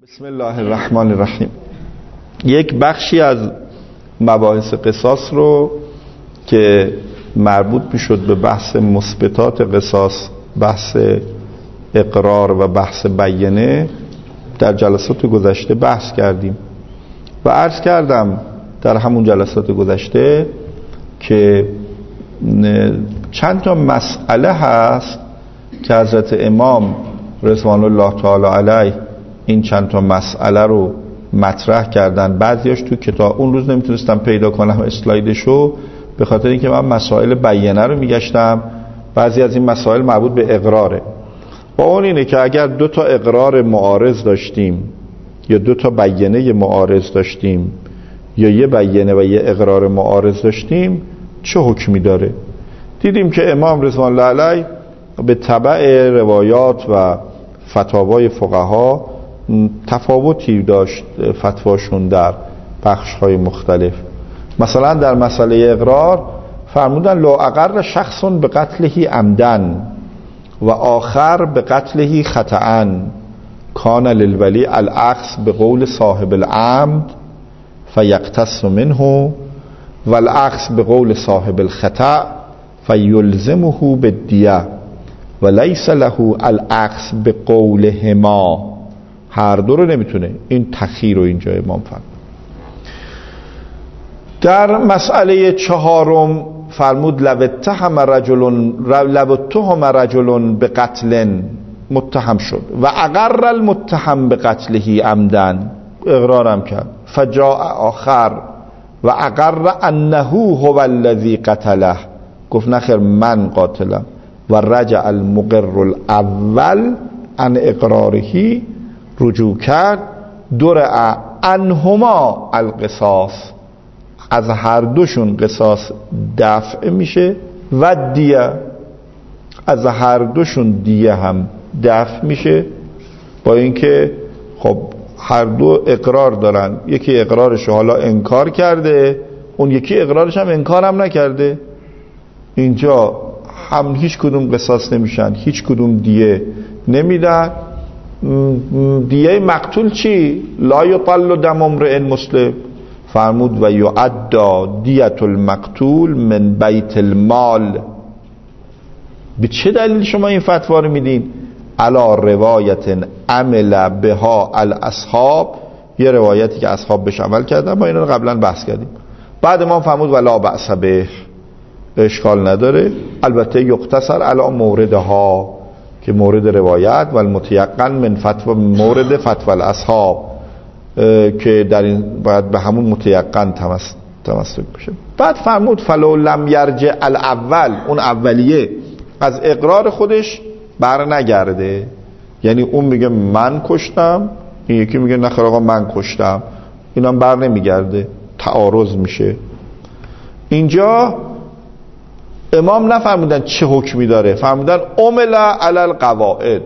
بسم الله الرحمن الرحیم. یک بخشی از مباحث قصاص رو که مربوط میشد به بحث مثبتات قصاص، بحث اقرار و بحث بیانه، در جلسات گذشته بحث کردیم و عرض کردم در همون جلسات گذشته که چند تا مسئله هست که حضرت امام رضوان الله تعالی علیه این چند تا مسئله رو مطرح کردن. بعضیاش تو کتاب اون روز نمیتونستم پیدا کنم اسلایدشو، به خاطر اینکه من مسائل بیانه رو میگشتم. بعضی از این مسائل مربوط به اقراره. با اون اینه که اگر دو تا اقرار معارض داشتیم یا دو تا بیانه معارض داشتیم یا یه بیانه و یه اقرار معارض داشتیم چه حکمی داره؟ دیدیم که امام رضوان الله علیه به تبع روایات و فتاوای فقها تفاوتی داشت فتواشون در بخش‌های مختلف. مثلا در مسئله اقرار فرمودن لا اقر شخص به قتله عمدن و آخر به قتله خطأ کان للولی الاخذ به قول صاحب العمد فیقتص منه و الاخذ به قول صاحب الخطأ فیلزمه بالدیه و لیس له الاخذ به قولهما. هر دو رو نمیتونه. این تخییر رو اینجا امام فرمود. در مسئله چهارم فرمود لو اتهم رجل به قتل، متهم شد و اقر المتهم به قتله عمدن، اقرارم کرد، فجاء آخر و اقر انه هو الذی قتله، گفت نخیر من قاتلم، و رجع المقر الاول عن اقراره، رجوع کرد، درع عنهما القصاص، از هر دوشون قصاص دفع میشه، و دیه، از هر دوشون دیه هم دفع میشه. با اینکه خب هر دو اقرار دارن، یکی اقرارش حالا انکار کرده، اون یکی اقرارش هم انکار هم نکرده، اینجا هم هیچ کدوم قصاص نمیشن، هیچ کدوم دیه نمیدن. دیه مقتول چی؟ لا یطل دم امرئ مسلم، فرمود و یعد دیت المقتول من بیت المال. به چه دلیل شما این فتوا رو میدین؟ علا روایت عمل بها الاصحاب، یه روایتی که اصحاب بهش عمل کردن، ما اینا رو قبلا بحث کردیم. بعد ما فرمود ولا بأس به، اشکال نداره، البته یقتصر علی موردها، که مورد روایت و المتیقن من فتوا، مورد فتوا الاصحاب، که در این باید به همون متیقن تمسک بشه. بعد فرمود فلو لم یرجع الاول، اون اولیه از اقرار خودش بر نگرده، یعنی اون میگه من کشتم، این یکی میگه نخیر آقا من کشتم، اینم بر نمیگرده، تعارض میشه. اینجا امام نفرمودن چه حکمی داره، فرمودن عمل علی القواعد،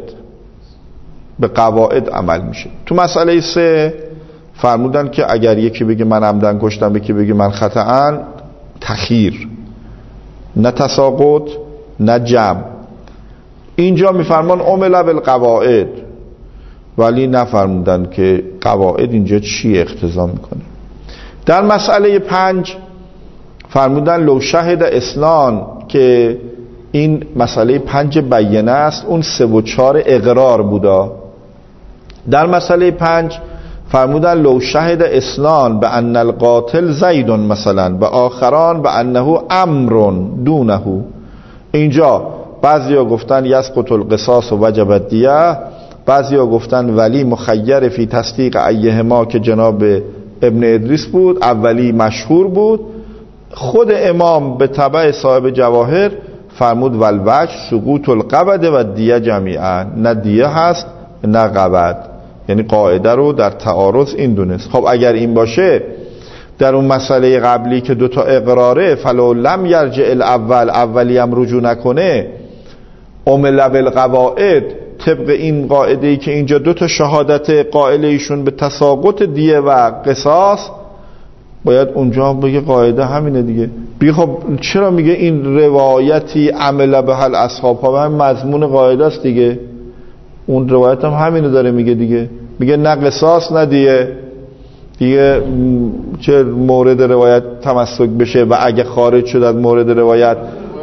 به قواعد عمل میشه. تو مسئله 3 فرمودن که اگر یکی بگه من عمدن کشتم، یکی بگه من خطأن، تخییر، نه تساقط نه جمع. اینجا میفرمان عمل بالقواعد، ولی نفرمودن که قواعد اینجا چی اقتضا میکنه. در مسئله 5 فرمودن لو شهد اسنان، که این مسئله 5 بیانه است، اون 3 و 4 اقرار بودا. در مسئله 5 فرمودن لو شهد اسنان به ان القاتل زید مثلا و آخران به انه امر دونه، اینجا بعضیا گفتن یسقط القصاص و وجب الدیه، بعضیا گفتن ولی مخیر فی تصدیق ایهما، که جناب ابن ادریس بود، اولی مشهور بود. خود امام به تبع صاحب جواهر فرمود والوجه سقوط القبض و دیه جمیعا، نه دیه هست نه قبض، یعنی قاعده رو در تعارض این دونست. خب اگر این باشه، در اون مسئله قبلی که دوتا اقراره فلو لم یرجع الاول، اولی هم رجوع نکنه، عمل بالقواعد، طبق این قاعده ای که اینجا دوتا شهادت قائل ایشون به تساقط دیه و قصاص، باید اونجا بگه قاعده همینه دیگه. بگه خب چرا میگه این روایتی عمل به الاصحاب، ها هم مضمون قاعده است دیگه، اون روایت هم همینه داره میگه دیگه. میگه نه قصاص نه دیگه چه مورد روایت تمسک بشه و اگه خارج شد از مورد روایت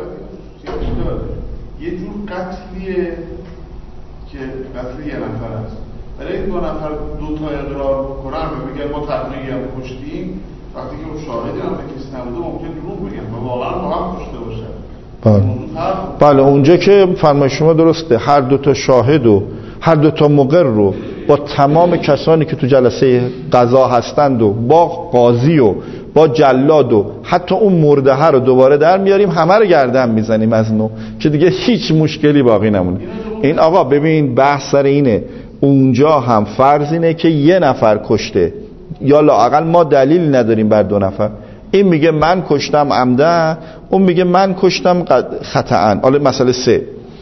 یه جور قتلیه که قتل یه نفر است، برای این 2 نفر 2 تا اقرار کنن و میگن ما تقریبی هم کشتیم، وقتی که اون شاهدی هم به کسی نبوده ممکن دروغ بگن و واقعا با هم کشته باشن. بله اونجا که فرمای شما درسته، هر 2 تا شاهد و هر 2 تا مقر رو با تمام کسانی که تو جلسه قضا هستند و با قاضی و با جلاد و حتی اون مرده رو دوباره در میاریم، همه رو گردن میزنیم از نو که دیگه هیچ مشکلی باقی نمونه. این آقا ببین بحث سر اینه، اونجا هم فرض اینه که یه نفر کشته یا لااقل ما دلیل نداریم بر 2 نفر. این میگه من کشتم عمدن، اون میگه من کشتم خطأن. حالا مسئله 3.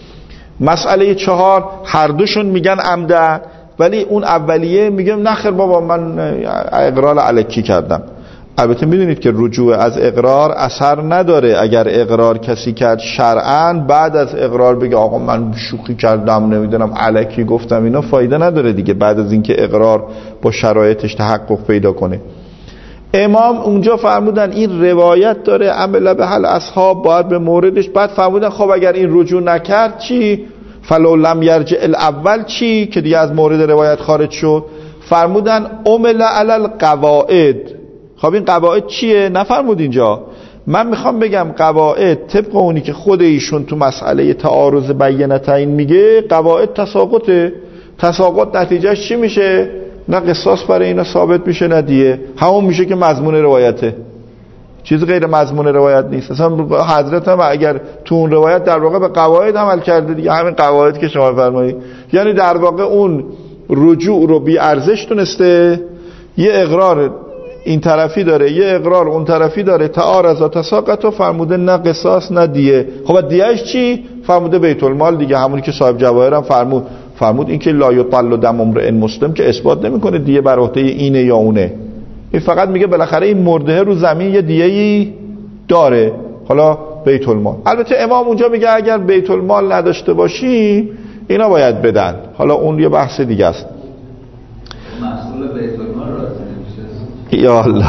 مسئله 4 هر دوشون میگن عمدن، ولی اون اولیه میگه نخیر بابا من اقرار الکی کردم. البته میدونید که رجوع از اقرار اثر نداره. اگر اقرار کسی کرد شرعاً، بعد از اقرار بگه آقا من شوخی کردم نمیدونم الکی گفتم، اینا فایده نداره دیگه بعد از اینکه اقرار با شرایطش تحقق پیدا کنه. امام اونجا فرمودن این روایت داره عمل به حل اصحاب باید به موردش. بعد فرمودن خب اگر این رجوع نکرد چی؟ فلو لم یرجع الاول چی؟ که دیگه از مورد روایت خارج شد. فرمودن عمل علی القواعد. خب این قواعد چیه؟ نفرمود اینجا. من میخوام بگم قواعد طبق اونی که خود ایشون تو مسئله تعارض بینتین میگه، قواعد تساقطه. تساقط نتیجهش چی میشه؟ نه قصاص برای اینا ثابت میشه نه دیه، همون میشه که مضمون روایته، چیز غیر مضمون روایت نیست. اصلا حضرت هم اگر تو اون روایت در واقع به قواعد عمل کرده دیگه، همین قواعد که شما فرمایید، یعنی در واقع اون رجوع رو بی ارزش تونسته، یه اقرار این طرفی داره یه اقرار اون طرفی داره، تعارض و تساقط، و فرموده نه قصاص نه دیه. خب دیهش چی؟ فرموده بیت المال دیگه، همونی که صاحب جواهر هم فرمود این که لا یطل دم امرئ مسلم که اثبات نمیکنه دیه بر عهده اینه یا اونه، این فقط میگه بالاخره این مرده رو زمین یه دیه‌ای داره، حالا بیت المال. البته امام اونجا میگه اگر بیت المال نداشته باشی اینا باید بدن، حالا اون یه بحث دیگه است. مسئول بیت المال راضی نمیشه. یا الله.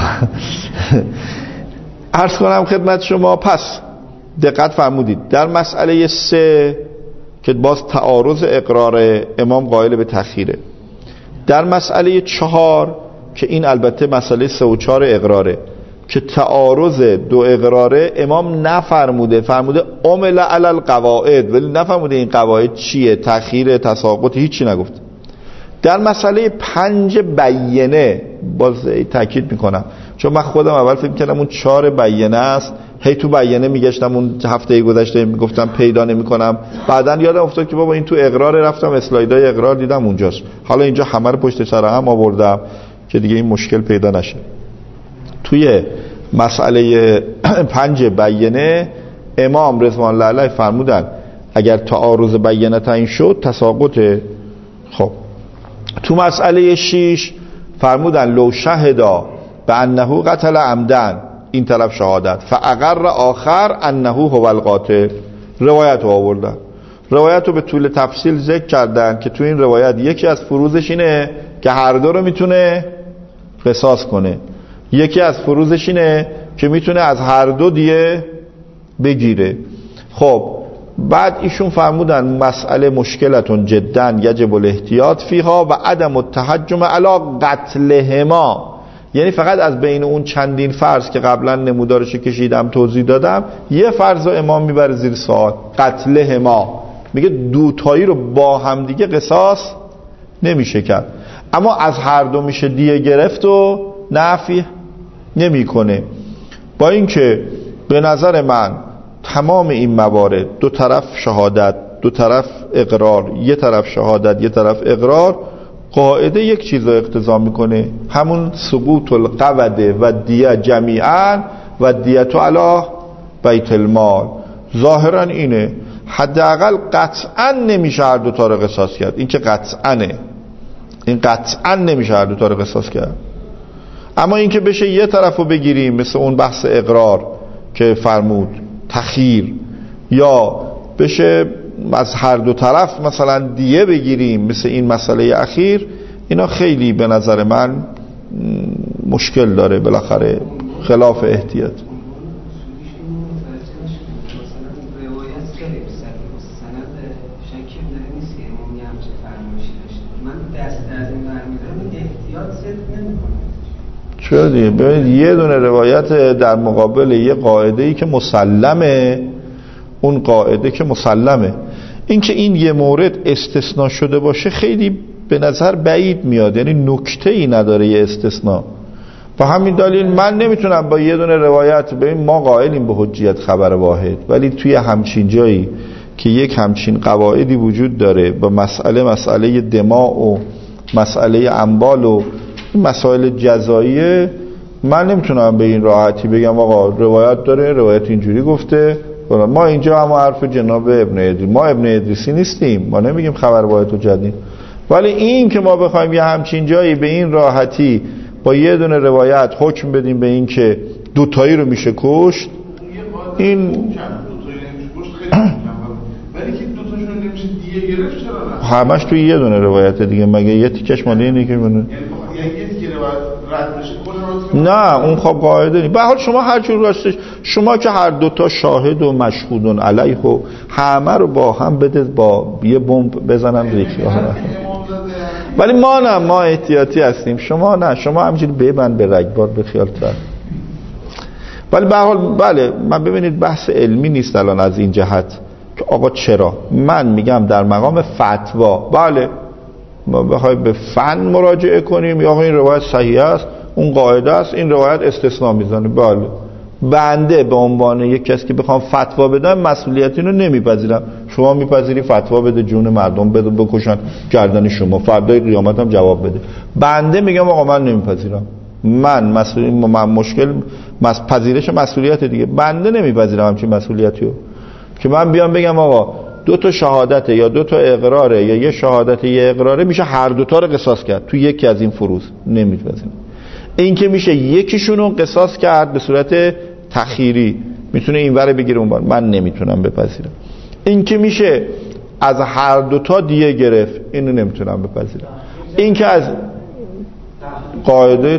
عرض کنم خدمت شما، پس دقت فرمودید در مسئله 3 که باز تعارض اقرار امام قائل به تأخیره، در مسئله 4 که این البته مسئله 3 و 4 اقراره که تعارض 2 اقراره، امام نفرموده، فرموده عمل علی القواعد، ولی نفرموده این قواعد چیه، تأخیر، تساقط، هیچی نگفت. در مسئله 5 بیینه باز تاکید میکنم، چون من خودم اول فکر کردم اون 4 بیینه است، هی تو بیینه میگشتم، اون هفته گذشته میگفتم پیدا نمیکنم، بعدن یادم افتاد که بابا این تو اقرار، رفتم اسلایدای اقرار دیدم اونجاست. حالا اینجا همه رو پشت سر هم آوردم که دیگه این مشکل پیدا نشه. توی مسئله 5 بیینه امام رضوان الله علیه فرمودن اگر تعارض بیینه تعیین شد تساقطه. خب تو مسئله 6 فرمودن لو شهدا به انه قتل عمدن، این طرف شهادت، فاقر آخر انه هو القاتل، روایت رو آوردن، روایت رو به طول تفصیل ذکر کردن که تو این روایت یکی از فروضش اینه که هر دو رو میتونه قصاص کنه، یکی از فروضش اینه که میتونه از هر دو دیه بگیره. خب بعد ایشون فرمودن مسئله مشکلتون جدا یجب الاحتیاط فیها و عدم التحجم علی قتلهما، یعنی فقط از بین اون چندین فرض که قبلا نمودارش کشیدم توضیح دادم، یه فرض رو امام میبره زیر سوال، قتلهما، میگه دوتایی رو با هم دیگه قصاص نمیشه کرد، اما از هر دو میشه دیه گرفت و نفی نمیکنه. با اینکه به نظر من تمام این موارد، دو طرف شهادت، دو طرف اقرار، یه طرف شهادت یه طرف اقرار، قاعده یک چیز رو اقتضا میکنه، همون سقوط القود و دیه جمیعا و دیتو علی بیت المال. ظاهرا اینه، حداقل قطعا نمیشه هر دو تا رو قصاص کرد، این که قطعانه، این قطعا نمیشه هر دو تا رو قصاص کرد. اما این که بشه یه طرف رو بگیریم مثل اون بحث اقرار که فرمود تخییر، یا بشه از هر دو طرف مثلا دیه بگیریم مثل این مسئله اخیر، اینا خیلی به نظر من مشکل داره، بالاخره خلاف احتیاط. چرا دیگه؟ ببینید یه دونه روایت در مقابل یه قاعده‌ای که مسلمه، اون قاعده که مسلمه، این که این یه مورد استثناء شده باشه خیلی به نظر بعید میاد، یعنی نکته‌ای نداره یه استثناء. و همین دلیل من نمیتونم با یه دونه روایت، ببین ما قائلیم به حجیت خبر واحد، ولی توی همچین جایی که یک همچین قواعدی وجود داره با مسئله دماء و مسئله اموال و مسائل جزاییه، من نمیتونم به این راحتی بگم آقا روایت داره، روایت اینجوری گفته. ما اینجا هم حرف جناب ابن ادریس، ما ابن ادریسی نیستیم، ما نمیگیم خبر واحد و جدید، ولی این که ما بخوایم یه همچین جایی به این راحتی با یه دونه روایت حکم بدیم به این که دوتایی رو میشه کشت، این ولی که دوتاشون نمیشه دیگه گرفت، چرا نه؟ همش توی یه دونه روایت دیگه، مگه یه تیکش مالی اینه که یعنی یه تیکه روایت رد بشه نه اون خب قاعده نیست. به هر حال شما هر جور راستش، شما که هر دوتا شاهد و مشهودون علیه و همه رو با هم بده با یه بمب بزنن ریخی ها. ولی ما نه، ما احتیاطی هستیم، شما نه، شما همینجوری ببند به رگبار به خیال تر. ولی به هر حال بله، من ببینید بحث علمی نیست الان از این جهت که آقا چرا، من میگم در مقام فتوا بله ما بخوای به فن مراجعه کنیم یا آقا این روایت صحیح است، اون قاعده است، این روایت استثناء میزنه، بله بنده به عنوان یک کسی که بخوام فتوا بدم مسئولیت اینو نمیپذیرم. شما میپذیری فتوا بده جون مردم بده بکشن گردن شما، فردای قیامت هم جواب بده. بنده میگم آقا من نمیپذیرم، من مسئول، من مشکل پذیرش مسئولیت دیگه، بنده نمیپذیرم همچین مسئولیتی رو که من بیام بگم آقا دو تا شهادته یا دو تا اقراره یا یه شهادت یه اقراره میشه هر دو تا رو قصاص کرد تو یکی از این فروض، نمیپذیرم. این که میشه یکیشون رو قصاص کرد به صورت تخیری، میتونه این ور بگیره اون ور، من نمیتونم بپذیرم. این که میشه از هر دوتا دیه گرفت، اینو نمیتونم بپذیرم. این که از قاعده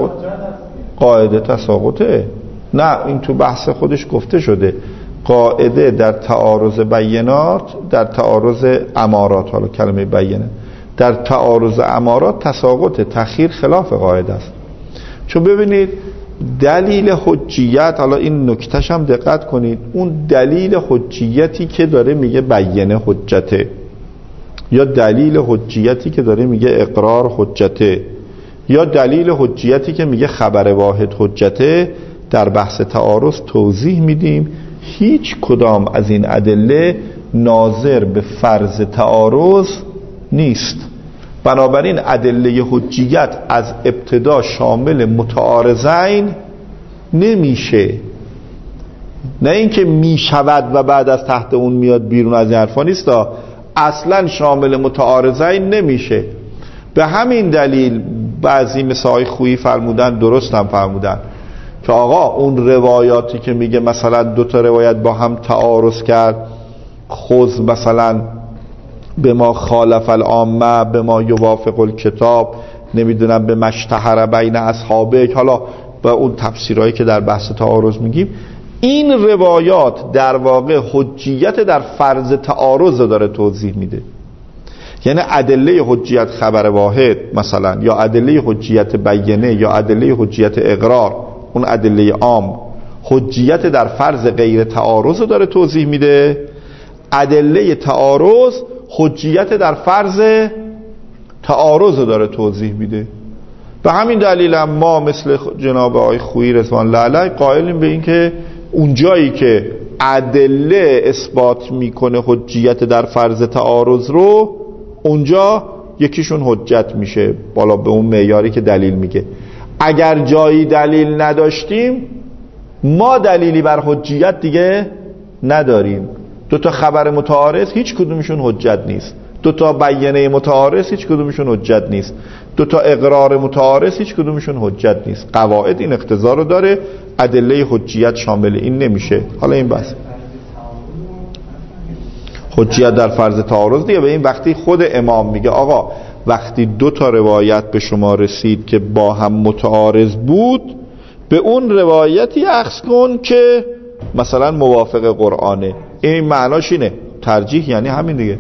تساقطه، نه این تو بحث خودش گفته شده، قاعده در تعارض بینات، در تعارض امارات، حالا کلمه بینه، در تعارض امارات تساقط تخییر خلاف قاعده است. چون ببینید دلیل حجیت، حالا این نکتهش هم دقت کنید، اون دلیل حجیتی که داره میگه بیانه حجته یا دلیل حجیتی که داره میگه اقرار حجته یا دلیل حجیتی که میگه خبر واحد حجته، در بحث تعارض توضیح میدیم هیچ کدام از این ادله ناظر به فرض تعارض نیست. بنابراین ادله حجیت از ابتدا شامل متعارضین نمیشه، نه اینکه میشود و بعد از تحت اون میاد بیرون، از این حرفا نیستا، اصلا شامل متعارضین نمیشه. به همین دلیل بعضی مثل آقای خویی فرمودن، درست هم فرمودن که آقا اون روایاتی که میگه مثلا دو تا روایت با هم تعارض کرد، خذ مثلا به ما خالف العامه به ما یوافق الکتاب، نمیدونم به مشتهر بین اصحابه، حالا با اون تفسیرهایی که در بحث تعارض میگیم، این روایات در واقع حجیت در فرض تعارض داره توضیح میده. یعنی ادله حجیت خبر واحد مثلا، یا ادله حجیت بیانه یا ادله حجیت اقرار، اون ادله عام حجیت در فرض غیر تعارض داره توضیح میده، ادله تعارض حجیت در فرض تعارض داره توضیح میده. به همین دلیل هم ما مثل جناب آقای خویی رضوان الله علیه قائلیم به این که اون جایی که ادله اثبات میکنه حجیت در فرض تعارض رو، اونجا یکیشون حجت میشه بالا به اون معیاری که دلیل میگه. اگر جایی دلیل نداشتیم، ما دلیلی بر حجیت دیگه نداریم. دو تا خبر متعارض هیچ کدومشون حجت نیست، دو تا بیانه متعارض هیچ کدومشون حجت نیست، دو تا اقرار متعارض هیچ کدومشون حجت نیست. قواعد این اقتضا رو داره، ادله حجیت شامل این نمیشه. حالا این بحث حجیت در فرض تعارض دیگه، به این وقتی خود امام میگه آقا وقتی 2 تا روایت به شما رسید که با هم متعارض بود، به اون روایتی اخذ کن که مثلا موافق قرآنه. این معناش اینه. ترجیح یعنی همین دیگه.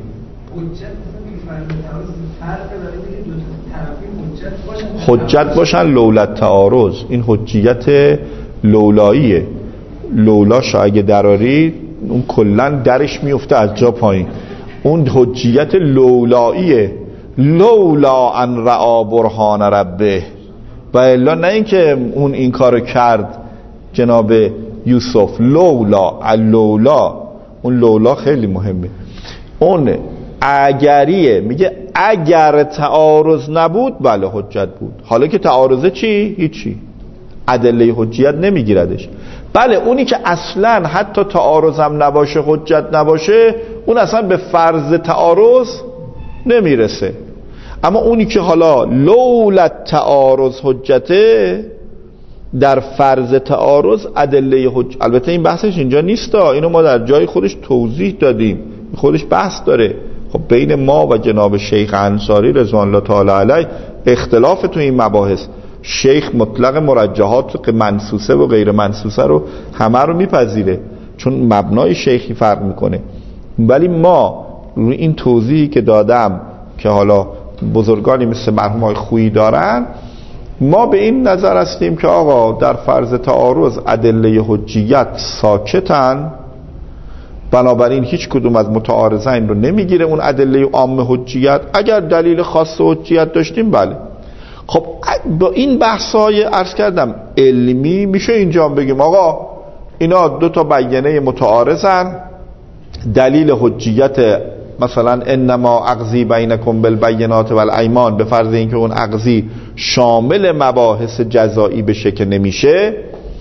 حجت باشن لولت تعارض. این حجیت لولاییه. لولاش اگه دراری اون کلن درش میفته از جا پایین. اون حجیت لولاییه. لولا ان رعا برهان ربه، و الا نه اینکه اون این کارو کرد جناب یوسف. لولا اون لولا خیلی مهمه. اون اگریه، میگه اگر تعارض نبود بله حجت بود. حالا که تعارضه چی؟ هیچی، ادله حجیت نمیگیردش. بله اونی که اصلا حتی تعارض هم نباشه، حجت نباشه، اون اصلا به فرض تعارض نمیرسه. اما اونی که حالا لولت تعارض حجته، در فرض تعارض ادله حجت. البته این بحثش اینجا نیست، اینو ما در جای خودش توضیح دادیم، خودش بحث داره. خب بین ما و جناب شیخ انصاری رضوان الله تعالی علیه اختلاف تو این مباحث. شیخ مطلق مرجحات منسوسه و غیر منسوسه رو همه رو میپذیره، چون مبنای شیخی فرق میکنه. ولی ما روی این توضیحی که دادم که حالا بزرگانی مثل مرحوم آقای خویی دارن، ما به این نظر هستیم که آقا در فرض تعارض ادله حجیت ساکتن، بنابراین هیچ کدوم از متعارضین رو نمیگیره اون ادله عام حجیت. اگر دلیل خاص حجیت داشتیم بله. خب با این بحث‌های عرض کردم علمی میشه اینجا بگیم آقا اینا 2 تا بیانیه متعارضن، دلیل حجیت مثلا انما اقضی بینکم بالبینات والایمان، به فرض اینکه اون اقضی شامل مباحث جزایی بشه که نمیشه،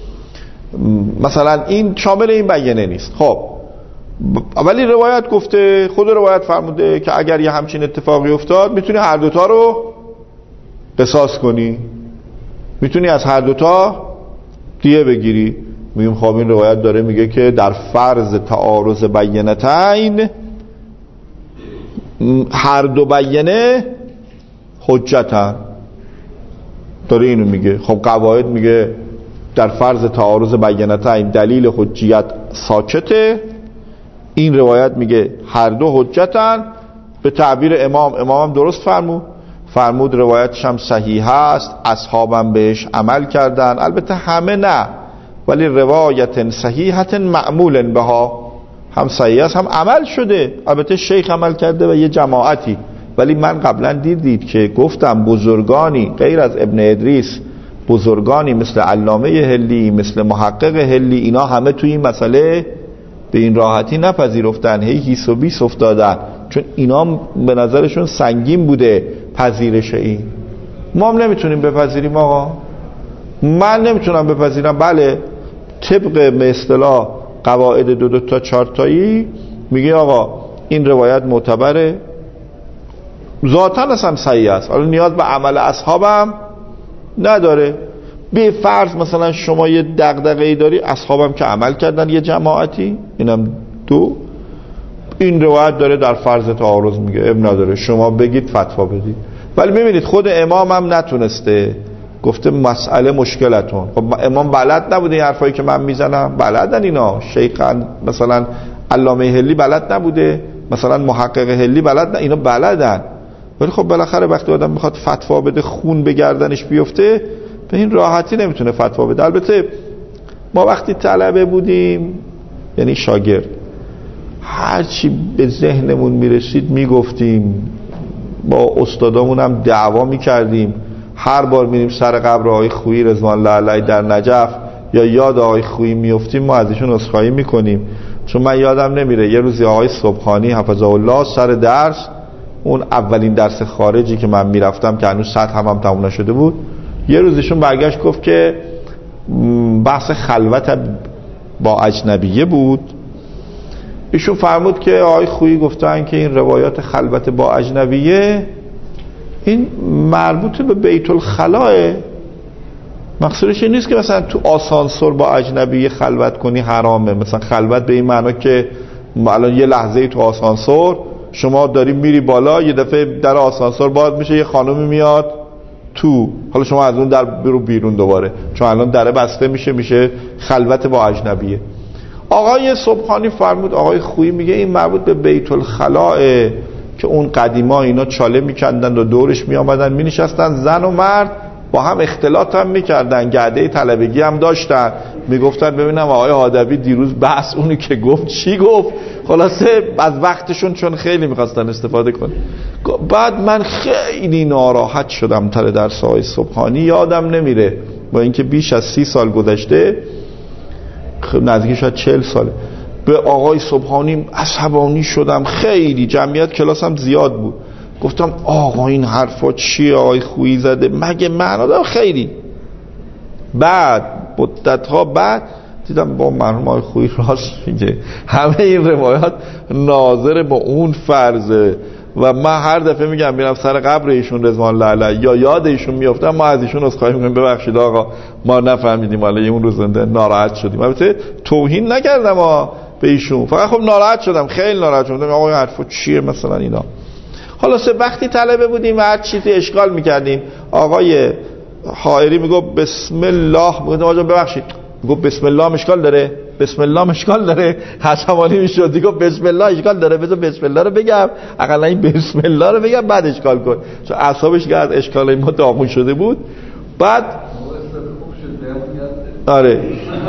مثلا این شامل این بیانیه نیست. خب ولی روایت گفته، خود روایت فرموده که اگر یه همچین اتفاقی افتاد میتونی هر 2 تا رو قصاص کنی، میتونی از هر 2 تا دیه بگیری. میگیم خب این روایت داره میگه که در فرض تعارض بینتین هر 2 بیانه حجتن، داره اینو میگه. خب قواعد میگه در فرض تعارض بینتین دلیل حجیت ساکته، این روایت میگه هر 2 حجتن. به تعبیر امام درست فرمود روایتش هم صحیح است، اصحابم بهش عمل کردن. البته همه نه، ولی روایت صحیحت معمول بها، هم صحیح است هم عمل شده. البته شیخ عمل کرده و یه جماعتی. ولی من قبلا دیدید که گفتم بزرگانی غیر از ابن ادریس، بزرگانی مثل علامه هلی، مثل محقق هلی، اینا همه توی این مسئله به این راحتی نپذیرفتن، هی هیس و بیس افتادن، چون اینا به نظرشون سنگین بوده پذیرش این. ما هم نمیتونیم بپذیریم آقا، من نمیتونم بپذیرم. بله طبق به اصطلاح قواعد 2 تا 4 تایی میگه آقا این روایت معتبره، ذاتاً اصلا صحیح است، حالا نیاز به عمل اصحابم نداره. به فرض مثلا شما یه دغدغه‌ای داری، اصحابم که عمل کردن یه جماعتی، اینم 2، این روایت داره در فرض تعارض میگه، اب نداره شما بگید فتوا بدید. ولی ببینید خود امام هم نتونسته، گفته مسئله مشکلتون. خب امام بلد نبوده این حرفایی که من میزنم؟ بلدن اینا. شیخ مثلا علامه هلی بلد نبوده، مثلا محقق هلی بلد نه، اینا بلدن. ولی خب بالاخره وقتی آدم میخواد فتوا بده خون به گردنش بیفته، به این راحتی نمیتونه فتوا بده. البته ما وقتی طلبه بودیم، یعنی شاگرد، هرچی به ذهنمون میرسید میگفتیم، با استادامون هم دعوا میکردیم. هر بار میریم سر قبر آقای خویی رضوان الله علیه در نجف یا یاد آقای خویی میفتیم، ما از ایشون عذرخواهی میکنیم. چون من یادم نمیره یه روزی آقای صبحانی حفظه الله سر درس، اون اولین درس خارجی که من میرفتم که هنوز سطح هم تموم نشده بود، یه روزشون برگشت گفت که بحث خلوت با اجنبیه بود. ایشون فرمود که آقای خویی گفتن که این روایات خلوت با اجنبیه این مربوط به بیت الخلاه، مقصودش این نیست که مثلا تو آسانسور با اجنبی خلوت کنی حرامه. مثلا خلوت به این معنا که الان یه لحظه تو آسانسور شما داری میری بالا، یه دفعه در آسانسور باز میشه، یه خانومی میاد تو، حالا شما از اون در برو بیرون دوباره، چون الان در بسته میشه خلوت با اجنبیه. آقای سبحانی فرمود، آقای خویی میگه این مربوط به بیت الخلاء که اون قدیما اینا چاله میکندن و دورش میامدن مینشستن، زن و مرد با هم اختلاط هم میکردن، گرده طلبگی هم داشتن، میگفتن ببینم آقای حادبی دیروز بحث اونی که گفت چی گفت، خلاصه از وقتشون چون خیلی میخواستن استفاده کنن. بعد من خیلی ناراحت شدم تر درس آقای سبحانی، یادم نمیره با اینکه بیش از 30 سال گذشته، نزدیک شاید 40 ساله، به آقای سبحانی عصبانی شدم خیلی، جمعیت کلاسم زیاد بود، گفتم آقا این حرفا چیه آقای خویی زده، مگه معنا داره؟ خیلی بعد مدت‌ها بعد دیدم با مرحوم آقای خویی راست میگه، همه این روایات ناظر با اون فرضه و من هر دفعه میگم میرم سر قبر ایشون رضوان الله علیه یا یاد ایشون میافتم، ما از ایشون عذرخواهی میکنیم ببخشید آقا ما نفهمیدیم، حالا اون روز زنده ناراحت شدیم. البته توهین نکردم به ایشون، فقط خب ناراحت شدم، خیلی ناراحت شدم، آقا این حرفا چیه مثلا اینا. خلاصه وقتی طلبه بودیم و هر چیزی اشکال میکردیم، آقای حائری میگفت بسم الله، میگفت آقا ببخشید، میگفت بسم الله اشکال داره، بسم الله اشکال داره، حسابانی میشد دیگه بسم الله اشکال داره، بذار بسم الله رو بگم، اقلا این بسم الله رو بگم بعد اشکال کن، چون اعصابش که از اشکال ما داغون شده بود. بعد آره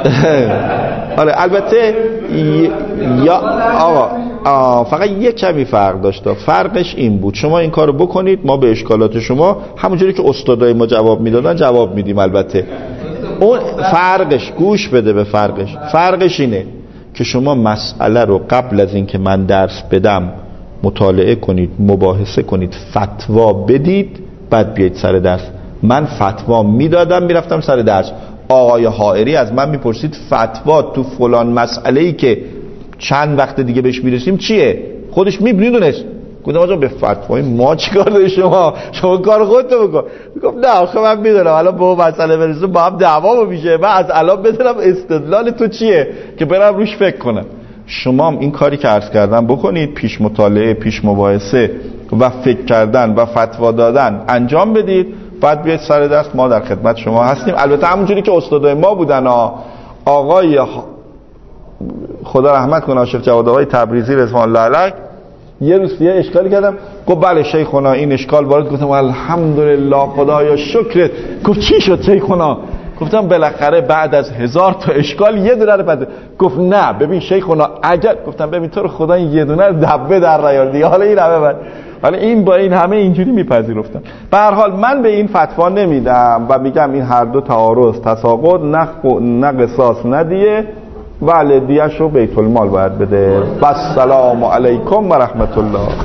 البته یا آقا فقط یک کمی فرق داشت، فرقش این بود شما این کارو بکنید ما به اشکالات شما همونجوری که استادای ما جواب میدادن جواب میدیم. البته اون فرقش، گوش بده به فرقش اینه که شما مسئله رو قبل از اینکه من درس بدم مطالعه کنید، مباحثه کنید، فتوا بدید، بعد بیایید سر درس. من فتوا میدادم میرفتم سر درس، آقای حائری از من میپرسید فتوا تو فلان مسئله‌ای که چند وقت دیگه بهش میرسیم چیه، خودش میدونست. گفتم آقا به فتوای ما چیکار داری شما کار خودتو بکن. میگفت نه آخه من میدونم الان به اون مسئله برسیم با هم دعوا میشه، من از الان بدونم استدلال تو چیه که برم روش فکر کنم. شما هم این کاری که عرض کردم بکنید، پیش مطالعه، پیش مباحثه و فکر کردن و فتوا دادن انجام بدید، بعد بیاید سر درس، ما در خدمت شما هستیم. البته همونجوری که استادای ما بودن، آقای خدا رحمت کنه شیخ جواد آقای تبریزی رضوان الله علیه، یه روز یه اشکالی کردم، گفت بله شیخنا این اشکال وارد، گفتم الحمدلله خدایا شکرت. گفت چی شد شیخنا؟ گفتم بالاخره بعد از 1000 تا اشکال یه دونه رو پذیر. گفت نه ببین شیخنا اگر، گفتم ببین تو رو خدا این یه دونه رو دبه در نیار دیگه، حالا این همه بعد حالا این با این همه اینجوری میپذیرفتم. به هر حال من به این فتوا نمیدم و میگم این هر دو تعارض تساقط، نه قصاص نه دیه، بله دیه‌شو بیت المال باید بده. و السلام علیکم و رحمت الله.